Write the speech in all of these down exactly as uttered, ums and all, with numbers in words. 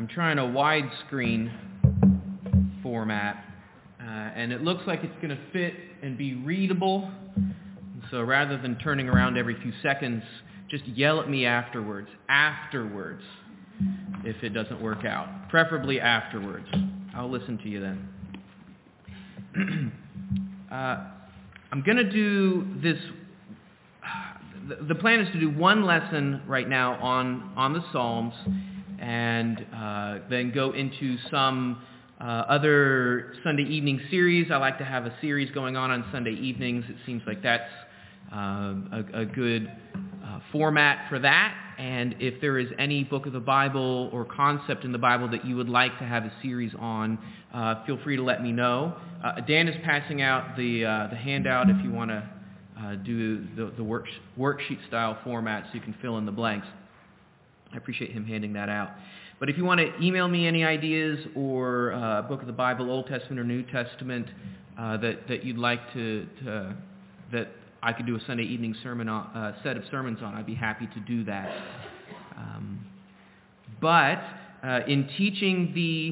I'm trying a widescreen format, uh, and it looks like it's going to fit and be readable. So rather than turning around every few seconds, just yell at me afterwards, afterwards, if it doesn't work out. Preferably afterwards. I'll listen to you then. uh, I'm going to do this. The plan is to do one lesson right now on, on the Psalms, and uh, then go into some uh, other Sunday evening series. I like to have a series going on on Sunday evenings. It seems like that's uh, a, a good uh, format for that. And if there is any book of the Bible or concept in the Bible that you would like to have a series on, uh, feel free to let me know. Uh, Dan is passing out the uh, the handout if you want to uh, do the, the work, worksheet style format so you can fill in the blanks. I appreciate him handing that out. But if you want to email me any ideas or uh, book of the Bible, Old Testament or New Testament, uh, that, that you'd like to, to that I could do a Sunday evening sermon on, uh, set of sermons on, I'd be happy to do that. Um, but uh, in teaching the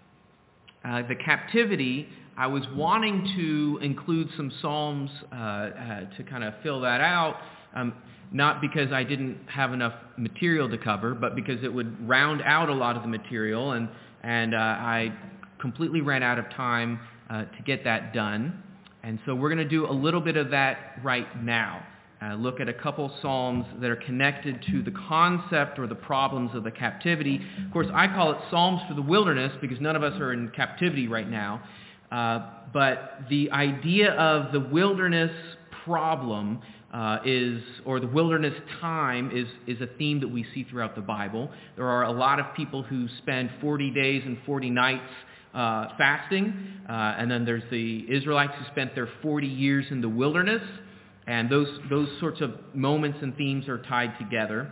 uh, the captivity, I was wanting to include some psalms uh, uh, to kind of fill that out. Um, Not because I didn't have enough material to cover, but because it would round out a lot of the material, and and uh, I completely ran out of time uh, to get that done. And so we're going to do a little bit of that right now. Uh, look at a couple psalms that are connected to the concept or the problems of the captivity. Of course, I call it Psalms for the Wilderness because none of us are in captivity right now. Uh, but the idea of the wilderness problem Uh, is, or the wilderness time is, is a theme that we see throughout the Bible. There are a lot of people who spend forty days and forty nights uh, fasting, uh, and then there's the Israelites who spent their forty years in the wilderness, and those, those sorts of moments and themes are tied together.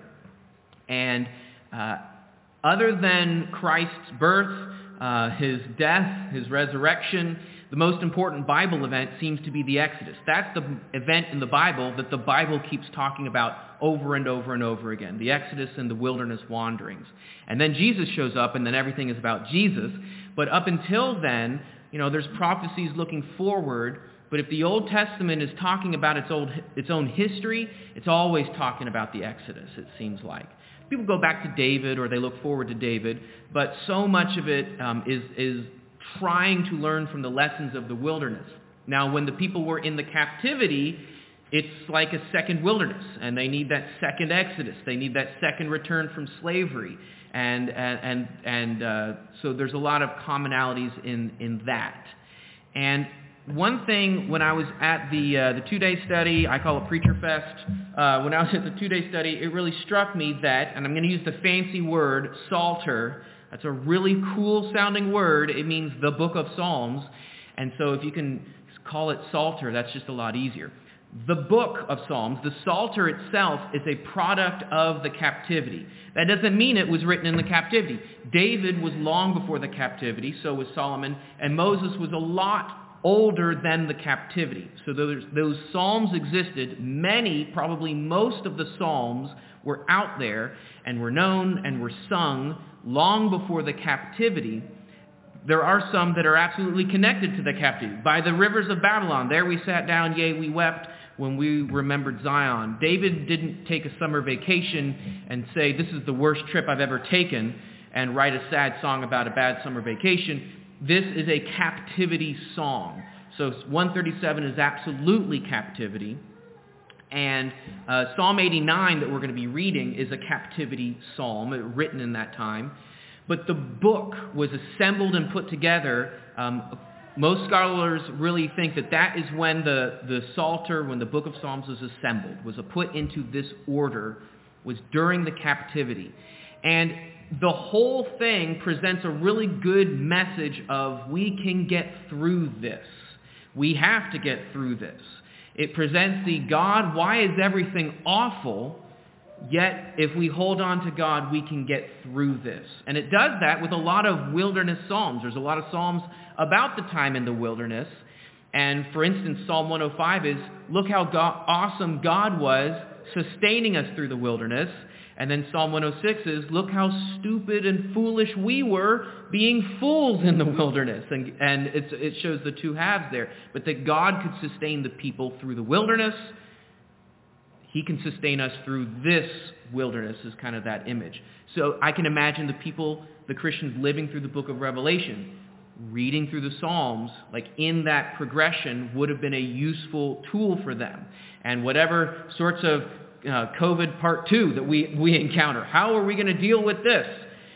And uh, other than Christ's birth, uh, his death, his resurrection, the most important Bible event seems to be the Exodus. That's the event in the Bible that the Bible keeps talking about over and over and over again, the Exodus and the wilderness wanderings. And then Jesus shows up, and then everything is about Jesus. But up until then, you know, there's prophecies looking forward. But if the Old Testament is talking about its, old, its own history, it's always talking about the Exodus, it seems like. People go back to David, or they look forward to David, but so much of it um, is is trying to learn from the lessons of the wilderness. Now, when the people were in the captivity, it's like a second wilderness, and they need that second Exodus. They need that second return from slavery, and and and, and uh, so there's a lot of commonalities in in that. And one thing, when I was at the uh, the two-day study, I call it Preacher Fest. Uh, when I was at the two-day study, it really struck me that, and I'm going to use the fancy word, Psalter. That's a really cool-sounding word. It means the book of Psalms. And so if you can call it Psalter, that's just a lot easier. The book of Psalms, the Psalter itself, is a product of the captivity. That doesn't mean it was written in the captivity. David was long before the captivity, so was Solomon, and Moses was a lot older than the captivity. So those, those Psalms existed. Many, probably most of the Psalms were out there and were known and were sung long before the captivity. There are some that are absolutely connected to the captivity. By the rivers of Babylon, there we sat down, yea, we wept when we remembered Zion. David didn't take a summer vacation and say, this is the worst trip I've ever taken, and write a sad song about a bad summer vacation. This is a captivity song. So one thirty-seven is absolutely captivity. And uh, Psalm eighty-nine that we're going to be reading is a captivity psalm written in that time. But the book was assembled and put together. Um, most scholars really think that that is when the, the Psalter, when the book of Psalms was assembled, was put into this order, was during the captivity. And the whole thing presents a really good message of we can get through this. We have to get through this. It presents the God, why is everything awful? Yet if we hold on to God, we can get through this. And it does that with a lot of wilderness psalms. There's a lot of psalms about the time in the wilderness. And for instance, Psalm one oh five is, look how God, awesome God was sustaining us through the wilderness. And then Psalm one oh six is, look how stupid and foolish we were being fools in the wilderness. And, and it's, it shows the two halves there. But that God could sustain the people through the wilderness. He can sustain us through this wilderness is kind of that image. So I can imagine the people, the Christians living through the book of Revelation, reading through the Psalms, like in that progression would have been a useful tool for them. And whatever sorts of uh, COVID part two that we, we encounter, how are we going to deal with this?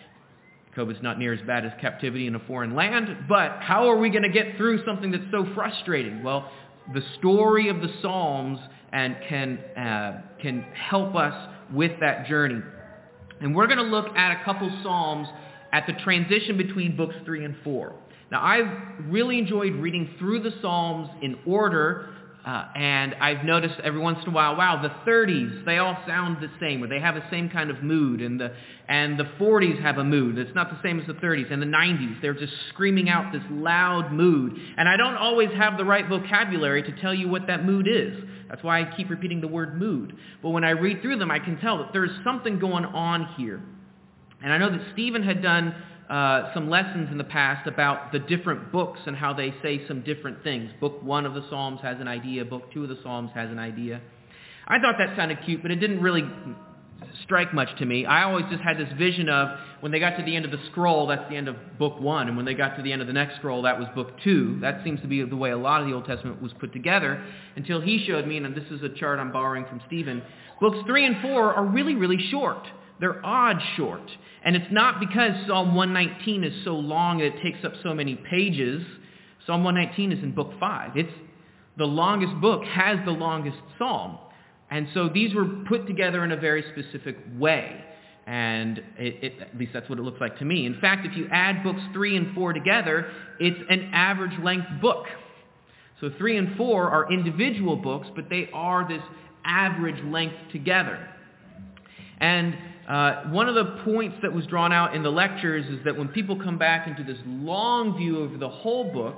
COVID's not near as bad as captivity in a foreign land, but how are we going to get through something that's so frustrating? Well, the story of the Psalms and can uh, can help us with that journey. And we're going to look at a couple Psalms at the transition between books three and four. Now, I've really enjoyed reading through the Psalms in order, uh, and I've noticed every once in a while, wow, the thirties, they all sound the same, or they have the same kind of mood, and the and the forties have a mood. It's not the same as the thirties. And the nineties, they're just screaming out this loud mood. And I don't always have the right vocabulary to tell you what that mood is. That's why I keep repeating the word mood. But when I read through them, I can tell that there's something going on here. And I know that Stephen had done uh, some lessons in the past about the different books and how they say some different things. Book one of the Psalms has an idea. Book two of the Psalms has an idea. I thought that sounded cute, but it didn't really strike much to me. I always just had this vision of when they got to the end of the scroll, that's the end of book one. And when they got to the end of the next scroll, that was book two. That seems to be the way a lot of the Old Testament was put together until he showed me, and this is a chart I'm borrowing from Stephen, books three and four are really, really short. They're odd short. And it's not because Psalm one nineteen is so long that it takes up so many pages. Psalm one nineteen is in book five. It's the longest book, has the longest psalm. And so these were put together in a very specific way. And it, it, at least that's what it looks like to me. In fact, if you add books three and four together, it's an average length book. So three and four are individual books, but they are this average length together. And uh, one of the points that was drawn out in the lectures is that when people come back into this long view over the whole book,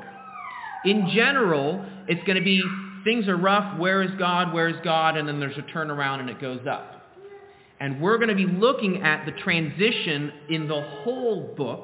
in general, it's going to be things are rough, where is God, where is God, and then there's a turnaround and it goes up. And we're going to be looking at the transition in the whole book,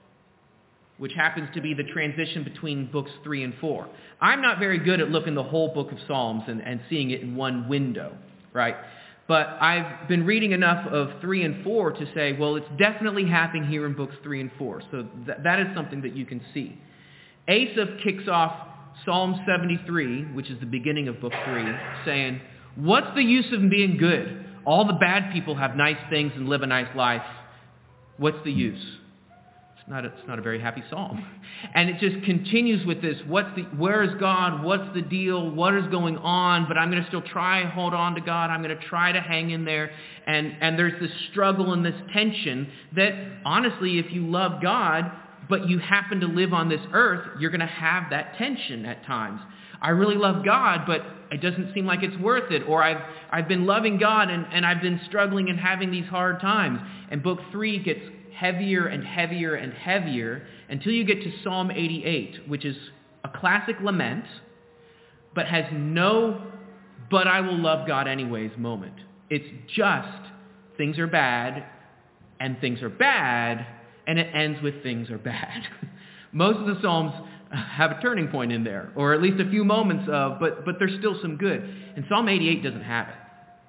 which happens to be the transition between books three and four. I'm not very good at looking the whole book of Psalms and, and seeing it in one window, right? But I've been reading enough of three and four to say, well, it's definitely happening here in books three and four. So th- that is something that you can see. Asaph kicks off Psalm seventy-three, which is the beginning of book three, saying, what's the use of being good? All the bad people have nice things and live a nice life. What's the use? It's not a, it's not a very happy psalm. And it just continues with this, what's the, where is God? What's the deal? What is going on? But I'm going to still try and hold on to God. I'm going to try to hang in there. And, and there's this struggle and this tension that, honestly, if you love God, but you happen to live on this earth, you're going to have that tension at times. I really love God, but it doesn't seem like it's worth it. Or I've, I've been loving God and, and I've been struggling and having these hard times. And book three gets heavier and heavier and heavier until you get to Psalm eighty-eight, which is a classic lament, but has no but I will love God anyways moment. It's just things are bad and things are bad, and it ends with things are bad. Most of the Psalms have a turning point in there, or at least a few moments of, but, but there's still some good. And Psalm eighty-eight doesn't have it.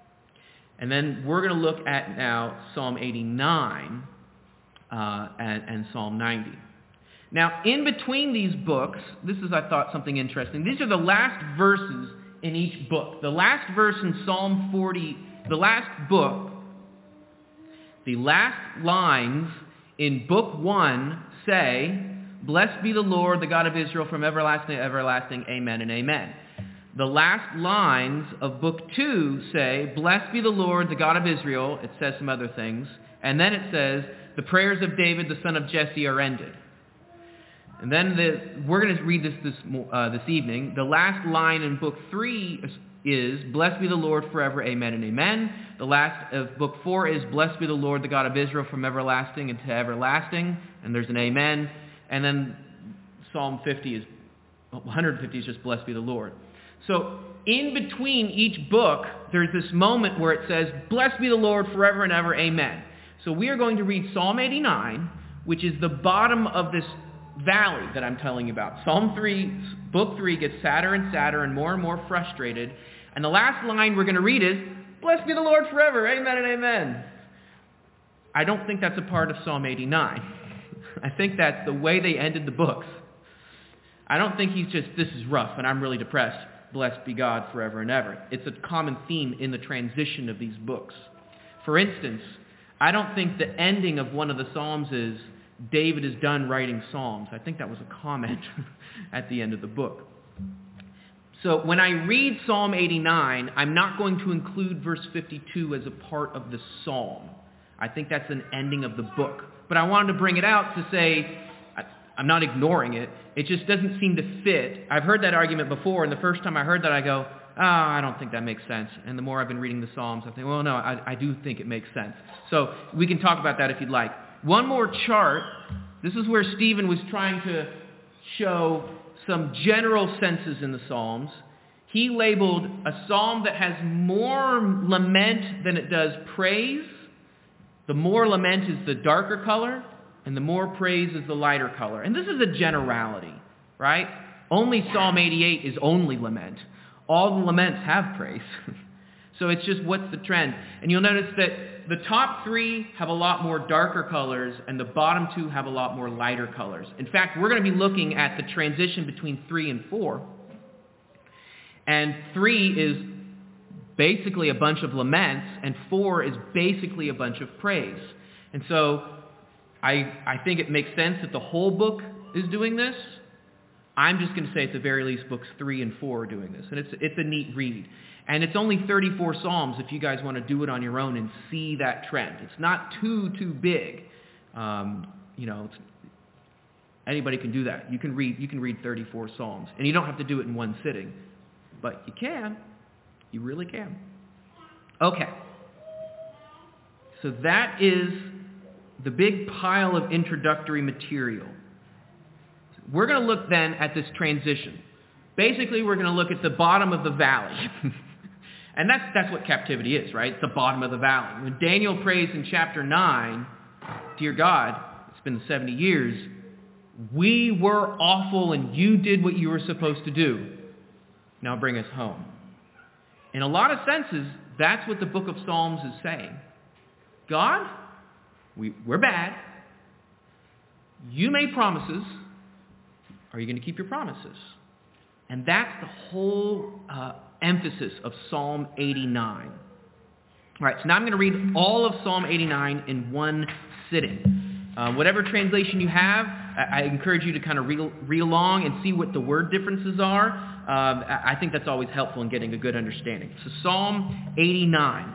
And then we're going to look at now Psalm eighty-nine uh, and, and Psalm ninety. Now, in between these books, this is, I thought, something interesting. These are the last verses in each book. The last verse in Psalm forty, the last book, the last lines in book one say, blessed be the Lord, the God of Israel, from everlasting to everlasting, amen and amen. The last lines of book two say, blessed be the Lord, the God of Israel. It says some other things. And then it says, the prayers of David, the son of Jesse, are ended. And then the, we're going to read this this, uh, this evening. The last line in book three is, blessed be the Lord forever, amen and amen. The last of book four is, blessed be the Lord, the God of Israel, from everlasting and to everlasting. And there's an amen. And then Psalm fifty is, one hundred fifty is just, blessed be the Lord. So in between each book, there's this moment where it says, "Blessed be the Lord forever and ever, amen." So we are going to read Psalm eighty-nine, which is the bottom of this valley that I'm telling you about. Psalm three, book three gets sadder and sadder and more and more frustrated. And the last line we're going to read is, "Blessed be the Lord forever, amen and amen." I don't think that's a part of Psalm eighty-nine. I think that's the way they ended the books. I don't think he's just, "This is rough and I'm really depressed. Blessed be God forever and ever." It's a common theme in the transition of these books. For instance, I don't think the ending of one of the Psalms is, "David is done writing Psalms." I think that was a comment at the end of the book. So when I read Psalm eighty-nine, I'm not going to include verse fifty-two as a part of the psalm. I think that's an ending of the book. But I wanted to bring it out to say, I'm not ignoring it. It just doesn't seem to fit. I've heard that argument before, and the first time I heard that, I go, oh, I don't think that makes sense. And the more I've been reading the Psalms, I think, well, no, I, I do think it makes sense. So we can talk about that if you'd like. One more chart. This is where Stephen was trying to show some general senses in the Psalms. He labeled a psalm that has more lament than it does praise. The more lament is the darker color, and the more praise is the lighter color. And this is a generality, right? Only Psalm eighty-eight is only lament. All the laments have praise. So it's just what's the trend. And you'll notice that the top three have a lot more darker colors, and the bottom two have a lot more lighter colors. In fact, we're going to be looking at the transition between three and four. And three is basically a bunch of laments, and four is basically a bunch of praise. And so I, I think it makes sense that the whole book is doing this. I'm just going to say at the very least books three and four are doing this. And it's, it's a neat read. And it's only thirty-four Psalms if you guys want to do it on your own and see that trend. It's not too, too big. Um, you know, it's, anybody can do that. You can read, you can read thirty-four Psalms. And you don't have to do it in one sitting. But you can. You really can. Okay. So that is the big pile of introductory material. We're going to look then at this transition. Basically, we're going to look at the bottom of the valley. And that's, that's what captivity is, right? It's the bottom of the valley. When Daniel prays in chapter nine, "Dear God, it's been seventy years. We were awful and you did what you were supposed to do. Now bring us home." In a lot of senses, that's what the book of Psalms is saying. God, we, we're bad. You made promises. Are you going to keep your promises? And that's the whole uh, emphasis of Psalm eighty-nine. All right, so now I'm going to read all of Psalm eighty-nine in one sitting. Uh, whatever translation you have, I, I encourage you to kind of read, read along and see what the word differences are. Um, I, I think that's always helpful in getting a good understanding. So Psalm eighty-nine.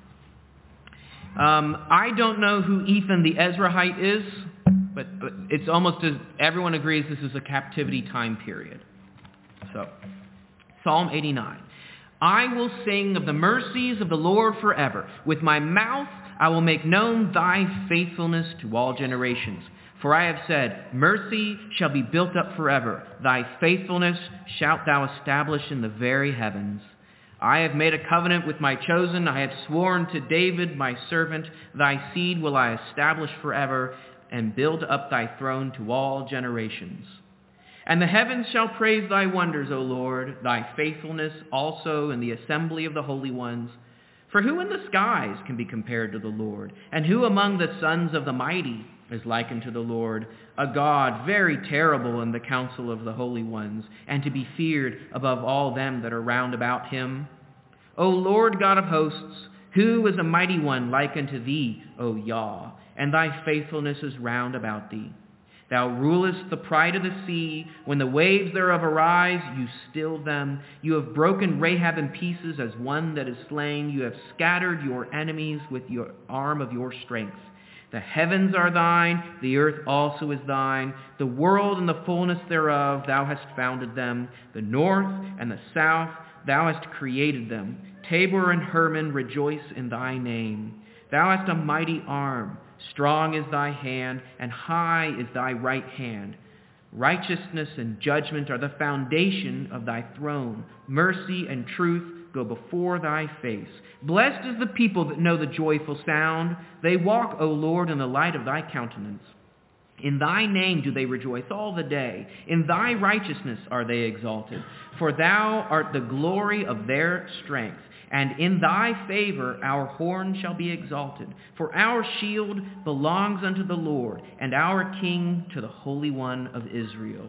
Um, I don't know who Ethan the Ezrahite is, but, but it's almost as everyone agrees this is a captivity time period. So, Psalm eighty-nine. "I will sing of the mercies of the Lord forever. With my mouth I will make known thy faithfulness to all generations. For I have said, mercy shall be built up forever. Thy faithfulness shalt thou establish in the very heavens. I have made a covenant with my chosen. I have sworn to David my servant. Thy seed will I establish forever, and build up thy throne to all generations. And the heavens shall praise thy wonders, O Lord, thy faithfulness also in the assembly of the holy ones. For who in the skies can be compared to the Lord? And who among the sons of the mighty is like unto the Lord? A God very terrible in the council of the holy ones, and to be feared above all them that are round about him. O Lord God of hosts, who is a mighty one like unto thee, O Yah? And thy faithfulness is round about thee. Thou rulest the pride of the sea. When the waves thereof arise, you still them. You have broken Rahab in pieces as one that is slain. You have scattered your enemies with your arm of your strength. The heavens are thine, the earth also is thine. The world and the fullness thereof, thou hast founded them. The north and the south, thou hast created them. Tabor and Hermon rejoice in thy name. Thou hast a mighty arm. Strong is thy hand, and high is thy right hand. Righteousness and judgment are the foundation of thy throne. Mercy and truth go before thy face. Blessed is the people that know the joyful sound. They walk, O Lord, in the light of thy countenance. In thy name do they rejoice all the day. In thy righteousness are they exalted. For thou art the glory of their strength. And in thy favor our horn shall be exalted. For our shield belongs unto the Lord, and our King to the Holy One of Israel.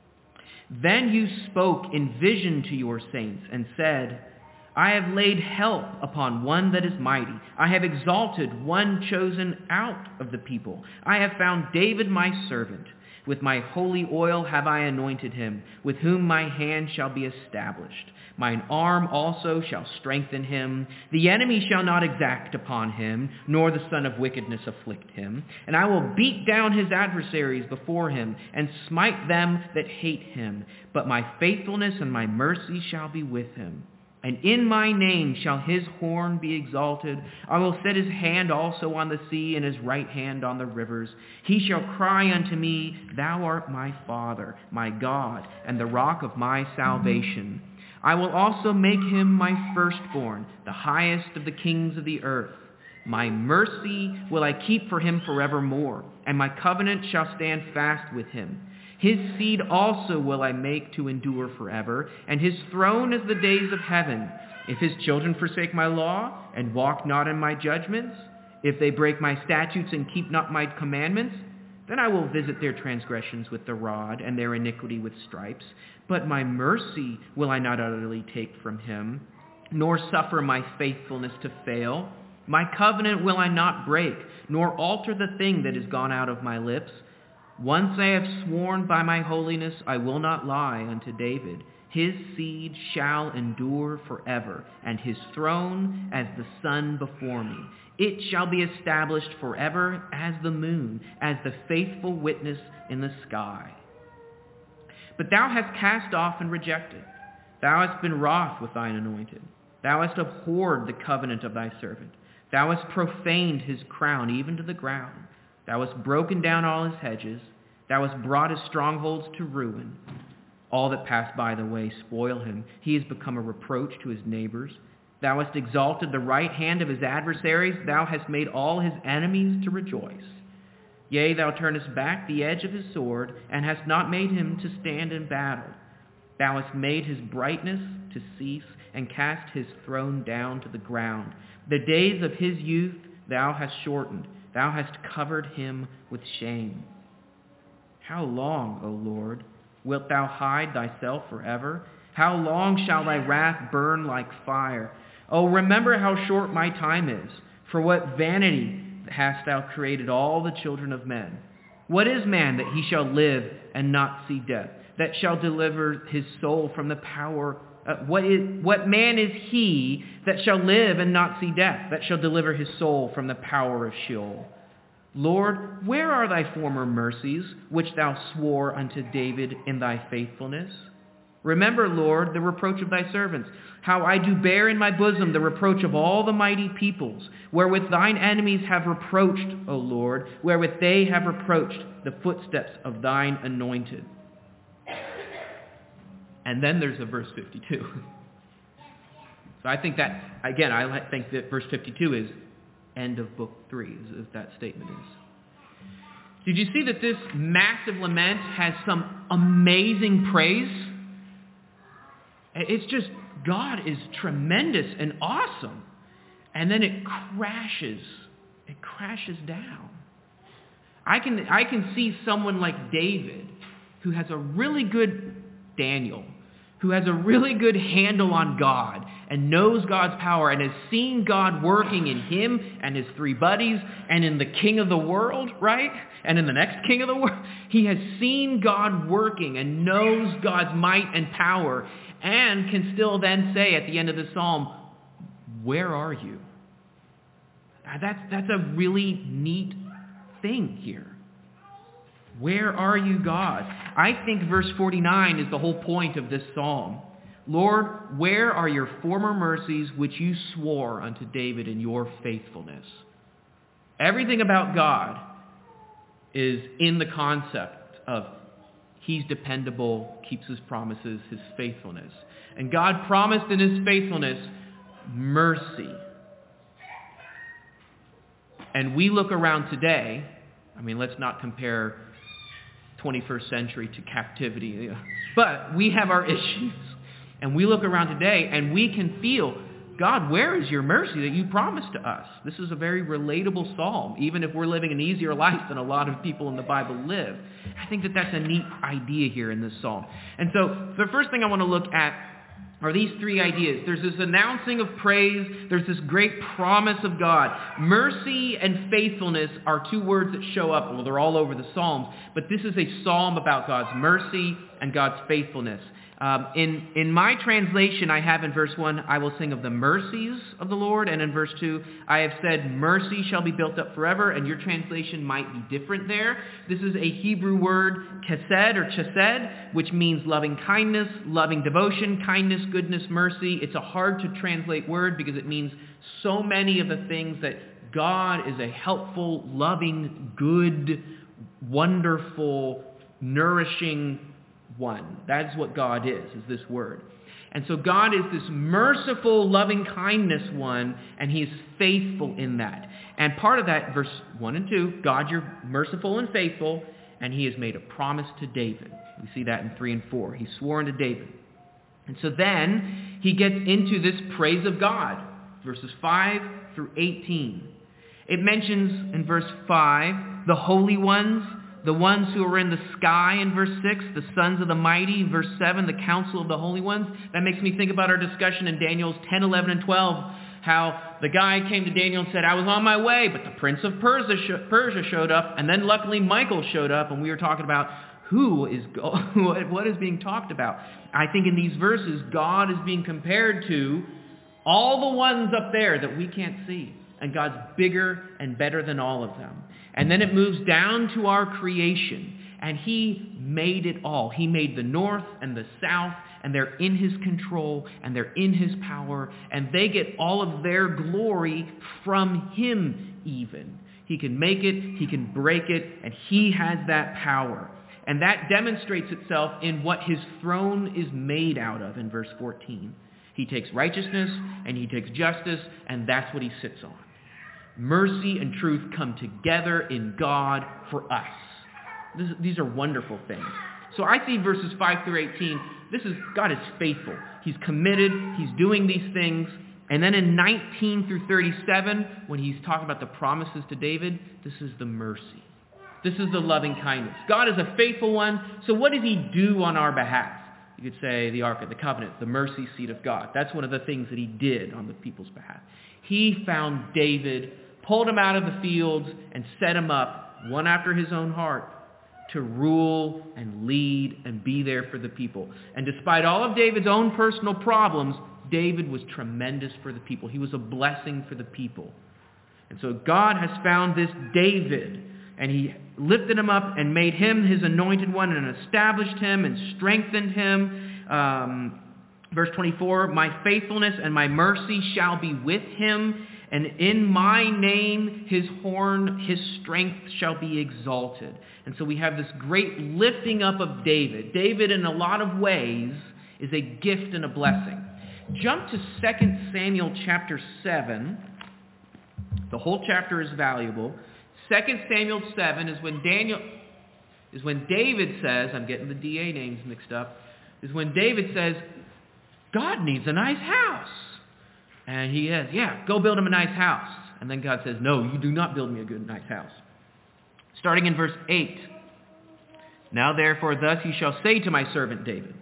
Then you spoke in vision to your saints, and said, I have laid help upon one that is mighty. I have exalted one chosen out of the people. I have found David my servant. With my holy oil have I anointed him, with whom my hand shall be established. Mine arm also shall strengthen him. The enemy shall not exact upon him, nor the son of wickedness afflict him. And I will beat down his adversaries before him, and smite them that hate him. But my faithfulness and my mercy shall be with him. And in my name shall his horn be exalted. I will set his hand also on the sea, and his right hand on the rivers. He shall cry unto me, Thou art my Father, my God, and the rock of my salvation. I will also make him my firstborn, the highest of the kings of the earth. My mercy will I keep for him forevermore, and my covenant shall stand fast with him. His seed also will I make to endure forever, and his throne is the days of heaven. If his children forsake my law, and walk not in my judgments, if they break my statutes and keep not my commandments, then I will visit their transgressions with the rod, and their iniquity with stripes. But my mercy will I not utterly take from him, nor suffer my faithfulness to fail. My covenant will I not break, nor alter the thing that is gone out of my lips. Once I have sworn by my holiness, I will not lie unto David. His seed shall endure forever, and his throne as the sun before me. It shall be established forever as the moon, as the faithful witness in the sky. But thou hast cast off and rejected. Thou hast been wroth with thine anointed. Thou hast abhorred the covenant of thy servant. Thou hast profaned his crown even to the ground. Thou hast broken down all his hedges. Thou hast brought his strongholds to ruin. All that pass by the way spoil him. He has become a reproach to his neighbors. Thou hast exalted the right hand of his adversaries. Thou hast made all his enemies to rejoice. Yea, thou turnest back the edge of his sword, and hast not made him to stand in battle. Thou hast made his brightness to cease, and cast his throne down to the ground. The days of his youth thou hast shortened. Thou hast covered him with shame. How long, O Lord, wilt thou hide thyself forever? How long shall thy wrath burn like fire? Oh, remember how short my time is. For what vanity hast thou created all the children of men? What is man that he shall live and not see death, that shall deliver his soul from the power Uh, what, is, what man is he that shall live and not see death, that shall deliver his soul from the power of Sheol? Lord, where are thy former mercies, which thou swore unto David in thy faithfulness? Remember, Lord, the reproach of thy servants, how I do bear in my bosom the reproach of all the mighty peoples, wherewith thine enemies have reproached, O Lord, wherewith they have reproached the footsteps of thine anointed. And then there's a verse fifty-two. So I think that, again, I think that verse fifty-two is end of book three, as that statement is. Did you see that this massive lament has some amazing praise? It's just, God is tremendous and awesome. And then it crashes. It crashes down. I can, I can see someone like David, who has a really good Daniel, who has a really good handle on God and knows God's power and has seen God working in him and his three buddies and in the king of the world, right? And in the next king of the world. He has seen God working and knows God's might and power and can still then say at the end of the psalm, where are you? That's, that's a really neat thing here. Where are you, God? I think verse forty-nine is the whole point of this psalm. Lord, where are your former mercies which you swore unto David in your faithfulness? Everything about God is in the concept of He's dependable, keeps his promises, his faithfulness. And God promised in his faithfulness mercy. And we look around today, I mean, let's not compare twenty-first century to captivity, but we have our issues. And we look around today and we can feel, God, where is your mercy that you promised to us? This is a very relatable psalm, even if we're living an easier life than a lot of people in the Bible live. I think that that's a neat idea here in this psalm. And so the first thing I want to look at are these three ideas. There's this announcing of praise. There's this great promise of God. Mercy and faithfulness are two words that show up. Well, they're all over the Psalms, but this is a psalm about God's mercy and God's faithfulness. Um, in, in my translation, I have in verse one, I will sing of the mercies of the Lord. And in verse two, I have said, mercy shall be built up forever. And your translation might be different there. This is a Hebrew word, chesed or chesed, which means loving kindness, loving devotion, kindness, goodness, mercy. It's a hard to translate word because it means so many of the things that God is a helpful, loving, good, wonderful, nourishing one. That's what God is, is this word. And so God is this merciful, loving kindness one, and he is faithful in that. And part of that, verse one and two, God, you're merciful and faithful, and he has made a promise to David. We see that in three and four. He swore unto David. And so then he gets into this praise of God, verses five through eighteen. It mentions in verse five, the holy ones, the ones who are in the sky in verse six, the sons of the mighty in verse seven, the council of the holy ones. That makes me think about our discussion in Daniel's ten, eleven, and twelve, how the guy came to Daniel and said, I was on my way, but the prince of Persia, sh- Persia showed up, and then luckily Michael showed up, and we were talking about who is, go- what is being talked about. I think in these verses, God is being compared to all the ones up there that we can't see, and God's bigger and better than all of them. And then it moves down to our creation. And he made it all. He made the north and the south, and they're in his control, and they're in his power, and they get all of their glory from him even. He can make it, he can break it, and he has that power. And that demonstrates itself in what his throne is made out of in verse fourteen. He takes righteousness, and he takes justice, and that's what he sits on. Mercy and truth come together in God for us. This, these are wonderful things. So I see verses five through eighteen. This is, God is faithful. He's committed. He's doing these things. And then in nineteen through thirty-seven, when he's talking about the promises to David, this is the mercy. This is the loving kindness. God is a faithful one. So what does he do on our behalf? You could say the Ark of the Covenant, the mercy seat of God. That's one of the things that he did on the people's behalf. He found David, pulled him out of the fields, and set him up, one after his own heart, to rule and lead and be there for the people. And despite all of David's own personal problems, David was tremendous for the people. He was a blessing for the people. And so God has found this David, and he lifted him up and made him his anointed one and established him and strengthened him. Um, verse twenty-four, my faithfulness and my mercy shall be with him, and in my name his horn, his strength shall be exalted. And so we have this great lifting up of David. David in a lot of ways is a gift and a blessing. Jump to Second Samuel chapter seven. The whole chapter is valuable. Second Samuel seven is when Daniel, is when David says, I'm getting the D A names mixed up, is when David says, God needs a nice house. And he says, yeah, go build him a nice house. And then God says, no, you do not build me a good, nice house. Starting in verse eight. Now therefore thus you shall say to my servant David.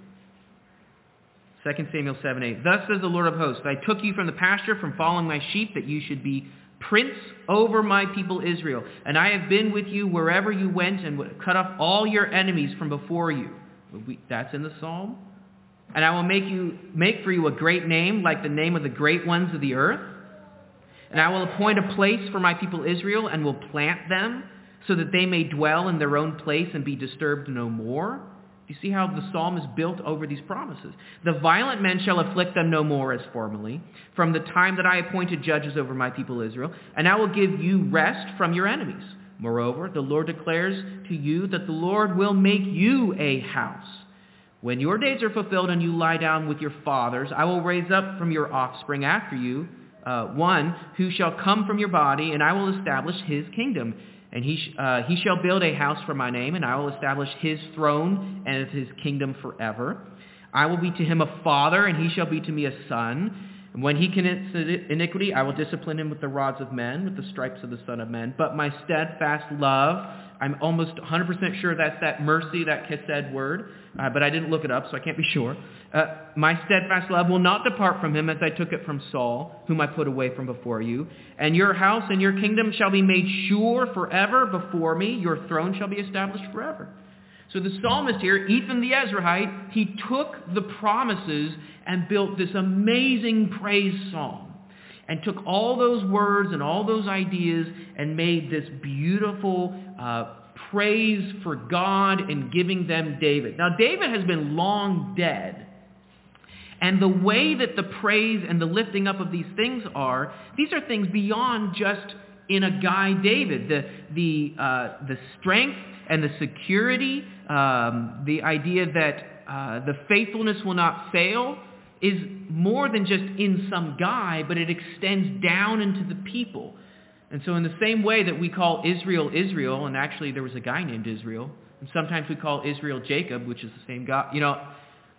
Second Samuel seven, eight. Thus says the Lord of hosts, I took you from the pasture, from following my sheep, that you should be prince over my people Israel. And I have been with you wherever you went, and would cut off all your enemies from before you. That's in the Psalm. And I will make you make for you a great name, like the name of the great ones of the earth. And I will appoint a place for my people Israel, and will plant them, so that they may dwell in their own place and be disturbed no more. You see how the psalm is built over these promises. The violent men shall afflict them no more as formerly, from the time that I appointed judges over my people Israel. And I will give you rest from your enemies. Moreover, the Lord declares to you that the Lord will make you a house. When your days are fulfilled and you lie down with your fathers, I will raise up from your offspring after you uh, one who shall come from your body, and I will establish his kingdom. And he, sh- uh, he shall build a house for my name, and I will establish his throne and his kingdom forever. I will be to him a father, and he shall be to me a son. And when he commits iniquity, I will discipline him with the rods of men, with the stripes of the Son of Men. But my steadfast love, I'm almost one hundred percent sure that's that mercy, that chesed word, uh, but I didn't look it up, so I can't be sure. Uh, my steadfast love will not depart from him as I took it from Saul, whom I put away from before you. And your house and your kingdom shall be made sure forever before me. Your throne shall be established forever. So the psalmist here, Ethan the Ezrahite, he took the promises and built this amazing praise psalm and took all those words and all those ideas and made this beautiful uh, praise for God and giving them David. Now, David has been long dead. And the way that the praise and the lifting up of these things are, these are things beyond just in a guy David. The, the, uh, the strength and the security, um, the idea that uh, the faithfulness will not fail is more than just in some guy, but it extends down into the people. And so in the same way that we call Israel Israel, and actually there was a guy named Israel, and sometimes we call Israel Jacob, which is the same God, you know,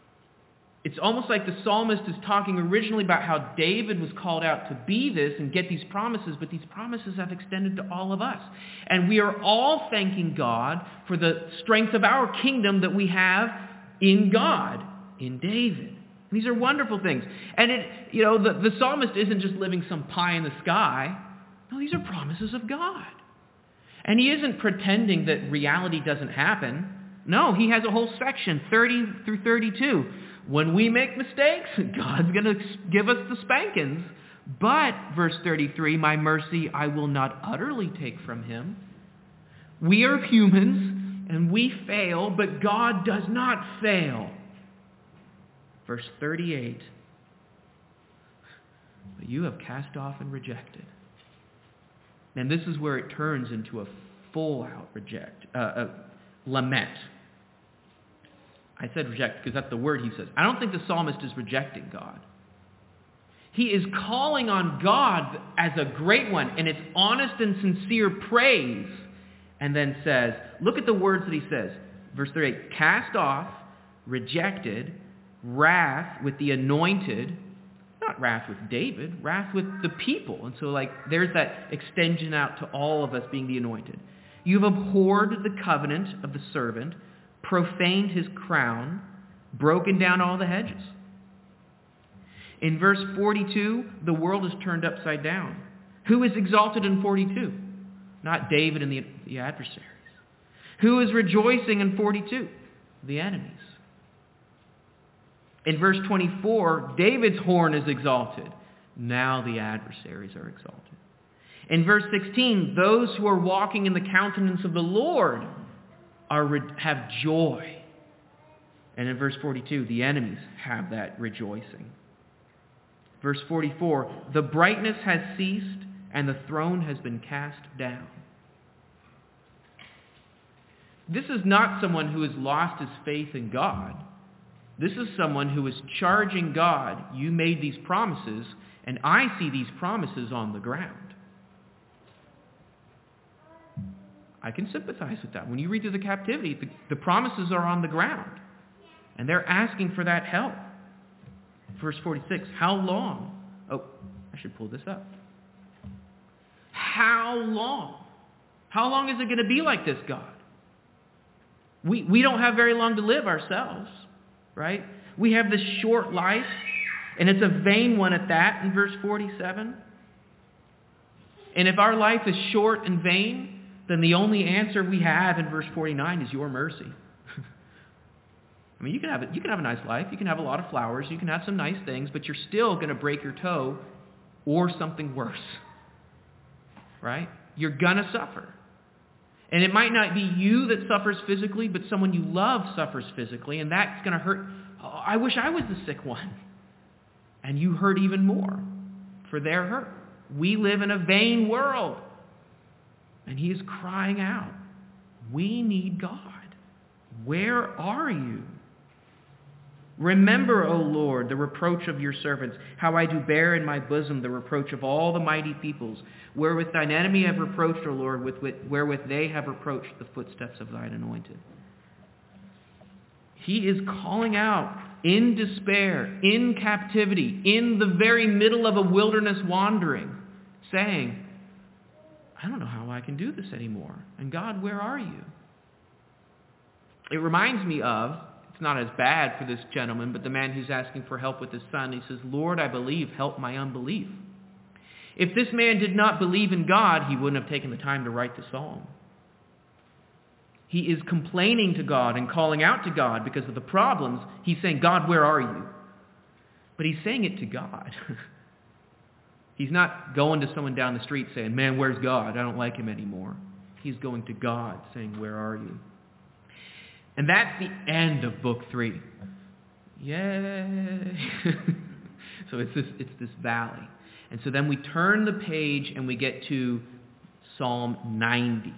it's almost like the psalmist is talking originally about how David was called out to be this and get these promises, but these promises have extended to all of us. And we are all thanking God for the strength of our kingdom that we have in God, in David. These are wonderful things. And it, you know, the, the psalmist isn't just living some pie in the sky. No, these are promises of God. And he isn't pretending that reality doesn't happen. No, he has a whole section, thirty through thirty-two. When we make mistakes, God's going to give us the spankings. But, verse thirty-three, my mercy I will not utterly take from him. We are humans, and we fail, but God does not fail. Verse thirty-eight, but you have cast off and rejected. And this is where it turns into a full-out reject, uh, uh, lament. I said reject because that's the word he says. I don't think the psalmist is rejecting God. He is calling on God as a great one, and it's honest and sincere praise. And then says, look at the words that he says. Verse thirty-eight, cast off, rejected, wrath with the anointed, not wrath with David, wrath with the people. And so like there's that extension out to all of us being the anointed. You've abhorred the covenant of the servant, profaned his crown, broken down all the hedges. In verse forty-two, the world is turned upside down. Who is exalted in forty-two? Not David and the, the adversaries. Who is rejoicing in forty-two? The enemies. In verse twenty-four, David's horn is exalted. Now the adversaries are exalted. In verse sixteen, those who are walking in the countenance of the Lord are have joy. And in verse forty-two, the enemies have that rejoicing. Verse forty-four, the brightness has ceased and the throne has been cast down. This is not someone who has lost his faith in God. This is someone who is charging God, you made these promises, and I see these promises on the ground. I can sympathize with that. When you read through the captivity, the, the promises are on the ground, and they're asking for that help. Verse forty-six, how long? Oh, I should pull this up. How long? How long is it going to be like this, God? We, we don't have very long to live ourselves, right? We have this short life, and it's a vain one at that in verse forty-seven. And if our life is short and vain, then the only answer we have in verse forty-nine is your mercy. I mean, you can have a, you can have a nice life, you can have a lot of flowers, you can have some nice things, but you're still going to break your toe or something worse, right? You're going to suffer. And it might not be you that suffers physically, but someone you love suffers physically, and that's going to hurt. Oh, I wish I was the sick one. And you hurt even more for their hurt. We live in a vain world. And he is crying out, we need God. Where are you? Remember, O Lord, the reproach of your servants, how I do bear in my bosom the reproach of all the mighty peoples, wherewith thine enemy have reproached, O Lord, with, with, wherewith they have reproached the footsteps of thine anointed. He is calling out in despair, in captivity, in the very middle of a wilderness wandering, saying, I don't know how I can do this anymore. And God, where are you? It reminds me of, it's not as bad for this gentleman, but the man who's asking for help with his son. He says, Lord, I believe, help my unbelief. If this man did not believe in God, he wouldn't have taken the time to write the psalm. He is complaining to God and calling out to God because of the problems. He's saying, God, where are you? But he's saying it to God. He's not going to someone down the street saying, man, where's God? I don't like him anymore. He's going to God saying, where are you? And that's the end of book three. Yay! So it's this, it's this valley. And so then we turn the page and we get to Psalm ninety.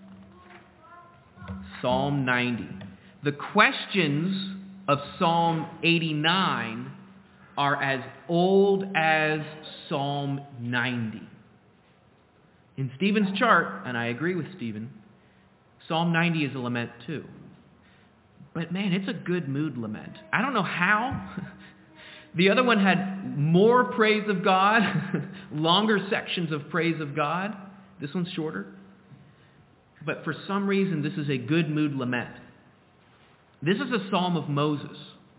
Psalm ninety. The questions of Psalm eighty-nine are as old as Psalm ninety. In Stephen's chart, and I agree with Stephen, Psalm ninety is a lament too. But man, it's a good mood lament. I don't know how. The other one had more praise of God, longer sections of praise of God. This one's shorter. But for some reason, this is a good mood lament. This is a psalm of Moses.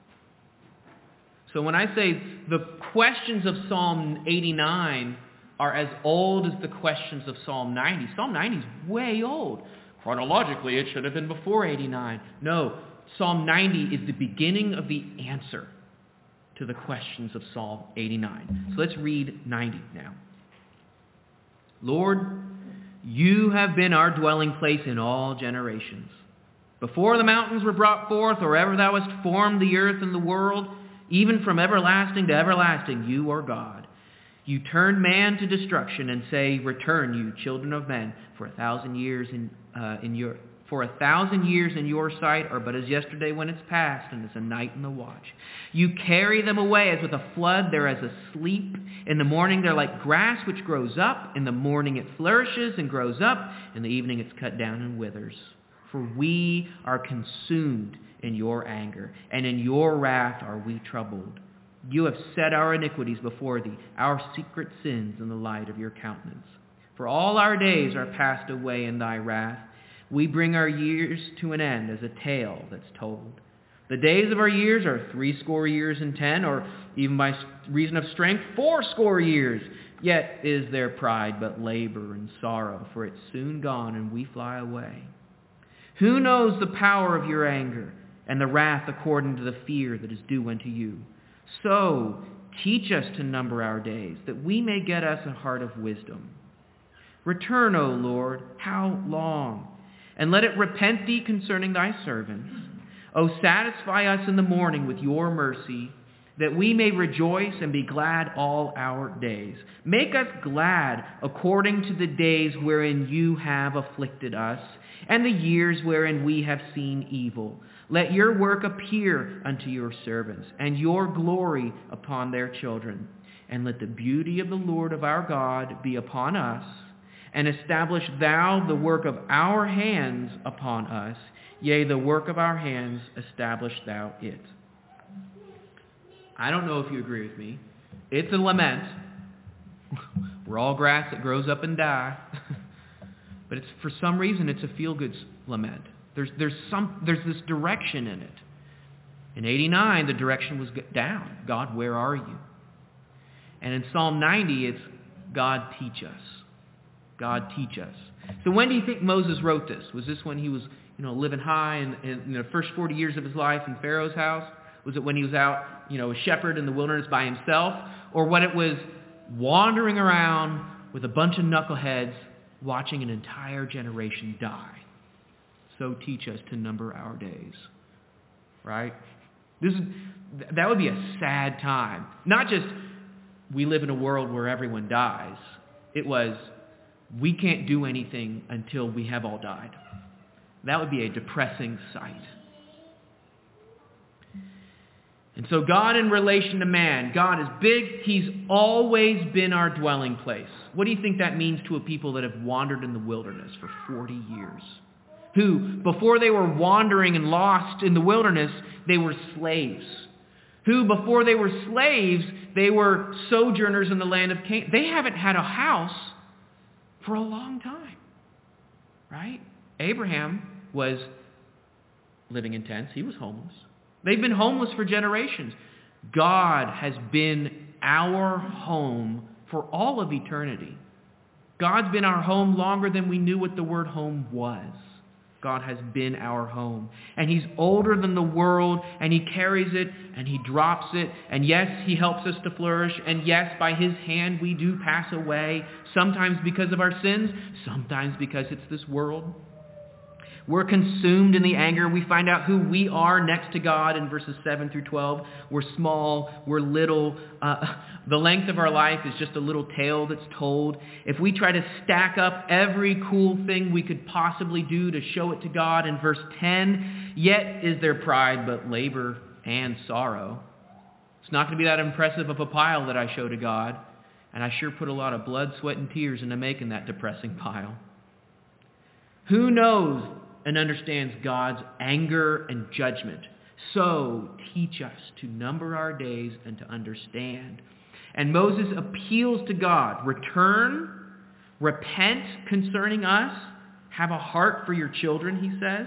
So when I say the questions of Psalm eighty-nine are as old as the questions of Psalm ninety, Psalm ninety is way old. Chronologically, it should have been before eighty-nine. No, Psalm ninety is the beginning of the answer to the questions of Psalm eighty-nine. So let's read ninety now. Lord, you have been our dwelling place in all generations. Before the mountains were brought forth, or ever thou hast formed the earth and the world, even from everlasting to everlasting, you are God. You turn man to destruction and say, return, you children of men, for a thousand years in uh, in your for a thousand years in your sight are but as yesterday when it's past, and as a night in the watch. You carry them away as with a flood. They're as asleep. In the morning they're like grass which grows up. In the morning it flourishes and grows up. In the evening it's cut down and withers. For we are consumed in your anger, and in your wrath are we troubled. You have set our iniquities before thee, our secret sins in the light of your countenance. For all our days are passed away in thy wrath. We bring our years to an end as a tale that's told. The days of our years are threescore years and ten, or even by reason of strength, fourscore years. Yet is their pride but labor and sorrow, for it's soon gone and we fly away. Who knows the power of your anger, and the wrath according to the fear that is due unto you? So teach us to number our days, that we may get us a heart of wisdom. Return, O Lord, how long? And let it repent thee concerning thy servants. O satisfy us in the morning with your mercy, that we may rejoice and be glad all our days. Make us glad according to the days wherein you have afflicted us, and the years wherein we have seen evil. Let your work appear unto your servants, and your glory upon their children. And let the beauty of the Lord of our God be upon us, and establish thou the work of our hands upon us. Yea, the work of our hands, establish thou it. I don't know if you agree with me. It's a lament. We're all grass that grows up and die. But it's, for some reason, it's a feel-good lament. There's, there's, some, there's this direction in it. In eighty-nine, the direction was down. God, where are you? And in Psalm ninety, it's God, teach us. God, teach us. So when do you think Moses wrote this? Was this when he was, you know, living high in, in the first forty years of his life in Pharaoh's house? Was it when he was out, you know, a shepherd in the wilderness by himself? Or when it was wandering around with a bunch of knuckleheads watching an entire generation die? So teach us to number our days. Right? This is, that would be a sad time. Not just we live in a world where everyone dies. It was we can't do anything until we have all died. That would be a depressing sight. And so God in relation to man, God is big. He's always been our dwelling place. What do you think that means to a people that have wandered in the wilderness for forty years? Who, before they were wandering and lost in the wilderness, they were slaves. Who, before they were slaves, they were sojourners in the land of Canaan. They haven't had a house for a long time, right? Abraham was living in tents. He was homeless. They've been homeless for generations. God has been our home for all of eternity. God's been our home longer than we knew what the word home was. God has been our home. And he's older than the world, and he carries it, and he drops it. And yes, he helps us to flourish. And yes, by his hand we do pass away, sometimes because of our sins, sometimes because it's this world. We're consumed in the anger. We find out who we are next to God in verses seven through twelve. We're small. We're little. Uh, the length of our life is just a little tale that's told. If we try to stack up every cool thing we could possibly do to show it to God in verse ten, yet is there pride but labor and sorrow. It's not going to be that impressive of a pile that I show to God. And I sure put a lot of blood, sweat, and tears into making that depressing pile. Who knows and understands God's anger and judgment? So teach us to number our days and to understand. And Moses appeals to God. Return, repent concerning us, have a heart for your children, he says.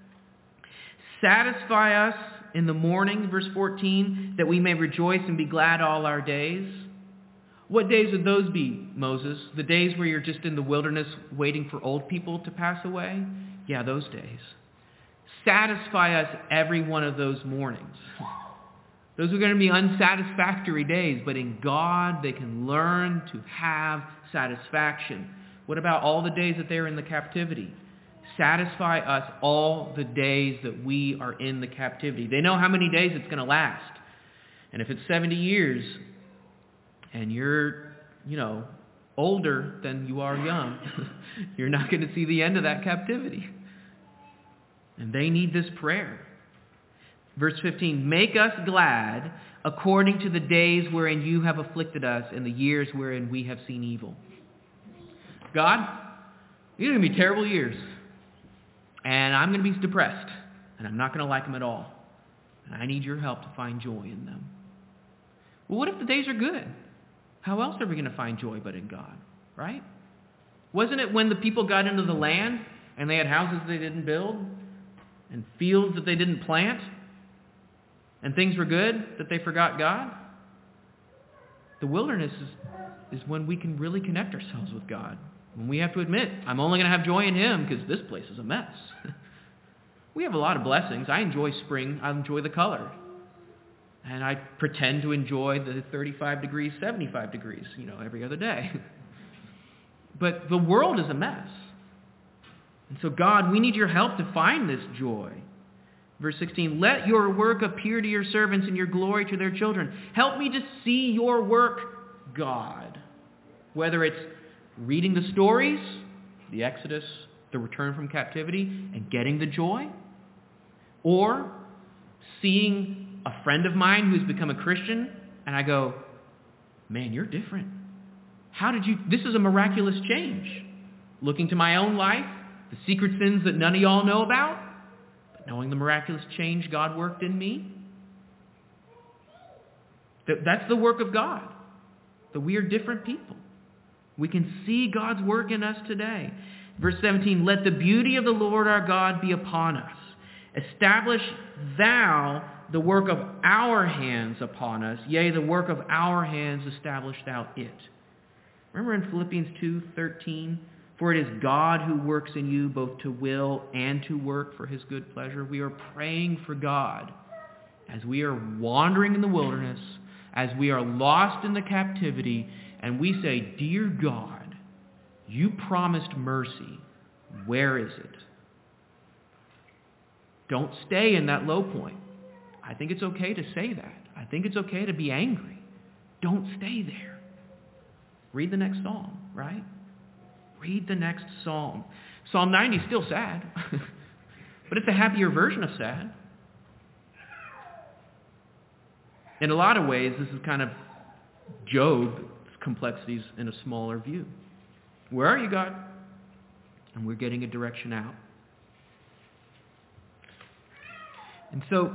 Satisfy us in the morning, verse fourteen, that we may rejoice and be glad all our days. What days would those be, Moses? The days where you're just in the wilderness waiting for old people to pass away? Yeah, those days. Satisfy us every one of those mornings. Those are going to be unsatisfactory days, but in God they can learn to have satisfaction. What about all the days that they're in the captivity? Satisfy us all the days that we are in the captivity. They know how many days it's going to last. And if it's seventy years, and you're, you know, older than you are young, you're not going to see the end of that captivity. And they need this prayer. Verse fifteen, make us glad according to the days wherein you have afflicted us and the years wherein we have seen evil. God, these are going to be terrible years. And I'm going to be depressed. And I'm not going to like them at all. And I need your help to find joy in them. Well, what if the days are good? How else are we going to find joy but in God, right? Wasn't it when the people got into the land and they had houses they didn't build and fields that they didn't plant and things were good that they forgot God? The wilderness is, is when we can really connect ourselves with God. When we have to admit, I'm only going to have joy in him because this place is a mess. We have a lot of blessings. I enjoy spring. I enjoy the color. And I pretend to enjoy the thirty-five degrees, seventy-five degrees, you know, every other day. But the world is a mess. And so, God, we need your help to find this joy. Verse sixteen, let your work appear to your servants and your glory to their children. Help me to see your work, God. Whether it's reading the stories, the Exodus, the return from captivity, and getting the joy, or seeing a friend of mine who's become a Christian, and I go, man, you're different. How did you, this is a miraculous change. Looking to my own life, the secret sins that none of y'all know about, but knowing the miraculous change God worked in me. That's the work of God, that we are different people. We can see God's work in us today. Verse seventeen, let the beauty of the Lord our God be upon us. Establish thou the work of our hands upon us. Yea, the work of our hands establish thou it. Remember in Philippians two thirteen, for it is God who works in you both to will and to work for his good pleasure. We are praying for God as we are wandering in the wilderness, as we are lost in the captivity, and we say, dear God, you promised mercy. Where is it? Don't stay in that low point. I think it's okay to say that. I think it's okay to be angry. Don't stay there. Read the next psalm, right? Read the next psalm. Psalm ninety is still sad, but it's a happier version of sad. In a lot of ways, this is kind of Job's complexities in a smaller view. Where are you, God? And we're getting a direction out. And so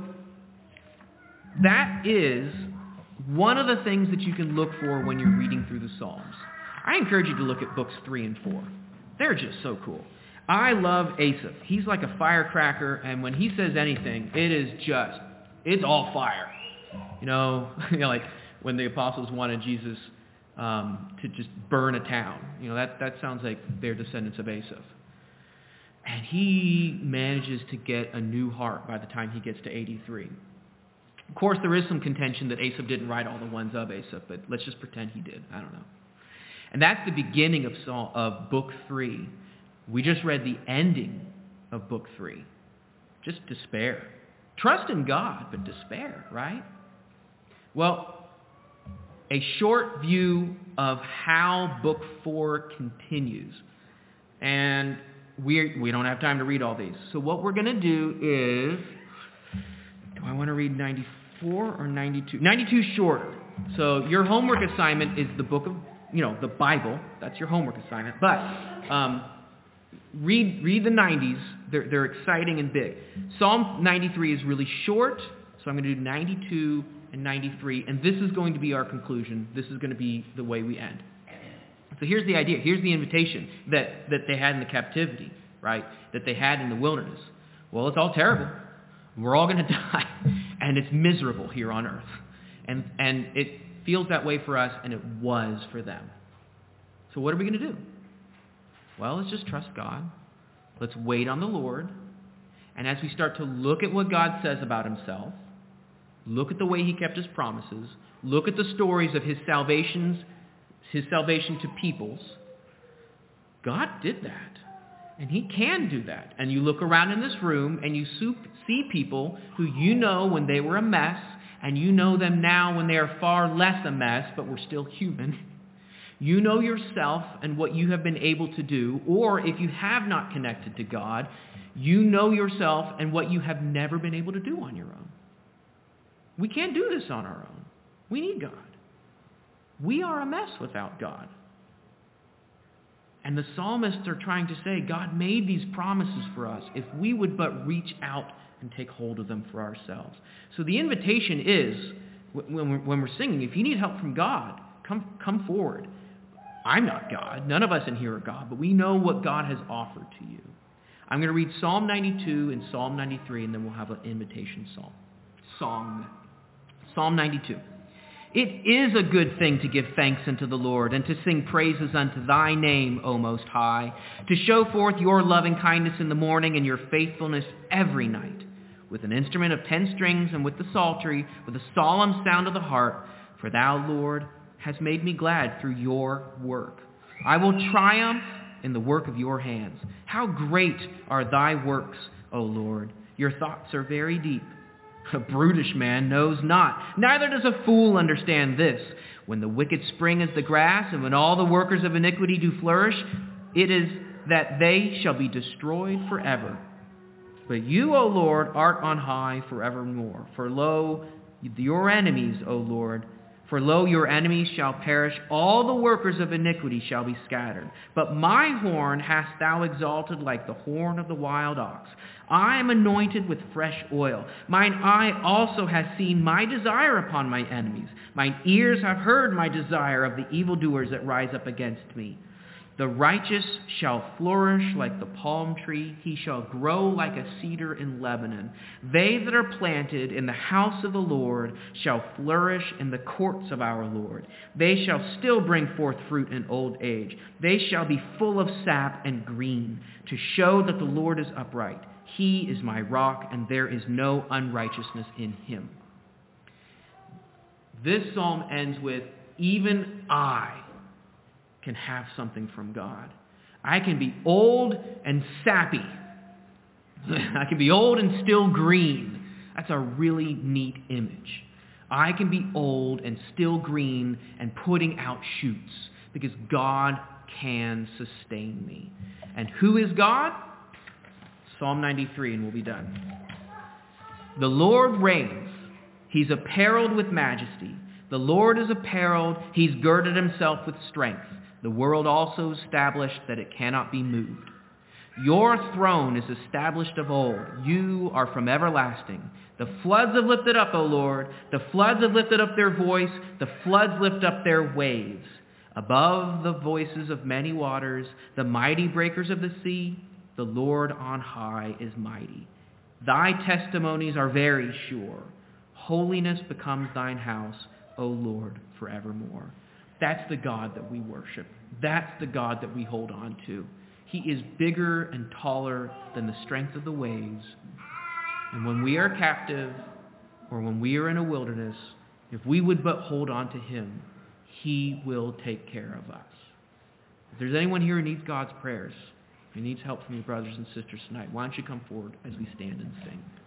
that is one of the things that you can look for when you're reading through the Psalms. I encourage you to look at books three and four. They're just so cool. I love Asaph. He's like a firecracker, and when he says anything, it is just, it's all fire. You know, you know like when the apostles wanted Jesus um, to just burn a town. You know, that, that sounds like they're descendants of Asaph. And he manages to get a new heart by the time he gets to eighty-three. Of course, there is some contention that Asaph didn't write all the ones of Asaph, but let's just pretend he did. I don't know. And that's the beginning of, Psalm, of Book three. We just read the ending of Book three. Just despair. Trust in God, but despair, right? Well, a short view of how Book four continues. And we we don't have time to read all these. So what we're going to do is, do I want to read ninety-four or ninety-two? ninety-two is shorter. So your homework assignment is the book of, you know, the Bible. That's your homework assignment. But um, read read the nineties. They're, they're exciting and big. Psalm ninety-three is really short, so I'm going to do ninety-two and ninety-three. And this is going to be our conclusion. This is going to be the way we end. So here's the idea. Here's the invitation that, that they had in the captivity, right? That they had in the wilderness. Well, it's all terrible. We're all going to die. And it's miserable here on earth. And, and it feels that way for us, and it was for them. So what are we going to do? Well, let's just trust God. Let's wait on the Lord. And as we start to look at what God says about himself, look at the way he kept his promises, look at the stories of his salvations, his salvation to peoples, God did that. And he can do that. And you look around in this room and you see people who you know when they were a mess, and you know them now when they are far less a mess, but we're still human. You know yourself and what you have been able to do, or if you have not connected to God, you know yourself and what you have never been able to do on your own. We can't do this on our own. We need God. We are a mess without God. And the psalmists are trying to say, God made these promises for us if we would but reach out and take hold of them for ourselves. So the invitation is, when we're, when we're singing, if you need help from God, come, come forward. I'm not God. None of us in here are God, but we know what God has offered to you. I'm going to read Psalm ninety-two and Psalm ninety-three, and then we'll have an invitation psalm. Song. Psalm ninety-two. It is a good thing to give thanks unto the Lord, and to sing praises unto thy name, O Most High, to show forth your loving kindness in the morning and your faithfulness every night, with an instrument of ten strings and with the psaltery, with a solemn sound of the harp, for thou, Lord, hast made me glad through your work. I will triumph in the work of your hands. How great are thy works, O Lord! Your thoughts are very deep. A brutish man knows not, neither does a fool understand this. When the wicked spring as the grass, and when all the workers of iniquity do flourish, it is that they shall be destroyed forever. But you, O Lord, art on high forevermore. For lo, your enemies, O Lord, for lo, your enemies shall perish, all the workers of iniquity shall be scattered. But my horn hast thou exalted like the horn of the wild ox. I am anointed with fresh oil. Mine eye also has seen my desire upon my enemies. Mine ears have heard my desire of the evildoers that rise up against me. The righteous shall flourish like the palm tree. He shall grow like a cedar in Lebanon. They that are planted in the house of the Lord shall flourish in the courts of our Lord. They shall still bring forth fruit in old age. They shall be full of sap and green, to show that the Lord is upright. He is my rock, and there is no unrighteousness in him. This psalm ends with, even I can have something from God. I can be old and sappy. I can be old and still green. That's a really neat image. I can be old and still green and putting out shoots because God can sustain me. And who is God? Psalm ninety-three, and we'll be done. The Lord reigns. He's apparelled with majesty. The Lord is apparelled. He's girded himself with strength. The world also established that it cannot be moved. Your throne is established of old. You are from everlasting. The floods have lifted up, O Lord. The floods have lifted up their voice. The floods lift up their waves. Above the voices of many waters, the mighty breakers of the sea, the Lord on high is mighty. Thy testimonies are very sure. Holiness becomes thine house, O Lord, forevermore. That's the God that we worship. That's the God that we hold on to. He is bigger and taller than the strength of the waves. And when we are captive, or when we are in a wilderness, if we would but hold on to him, he will take care of us. If there's anyone here who needs God's prayers, who needs help from your brothers and sisters tonight, why don't you come forward as we stand and sing.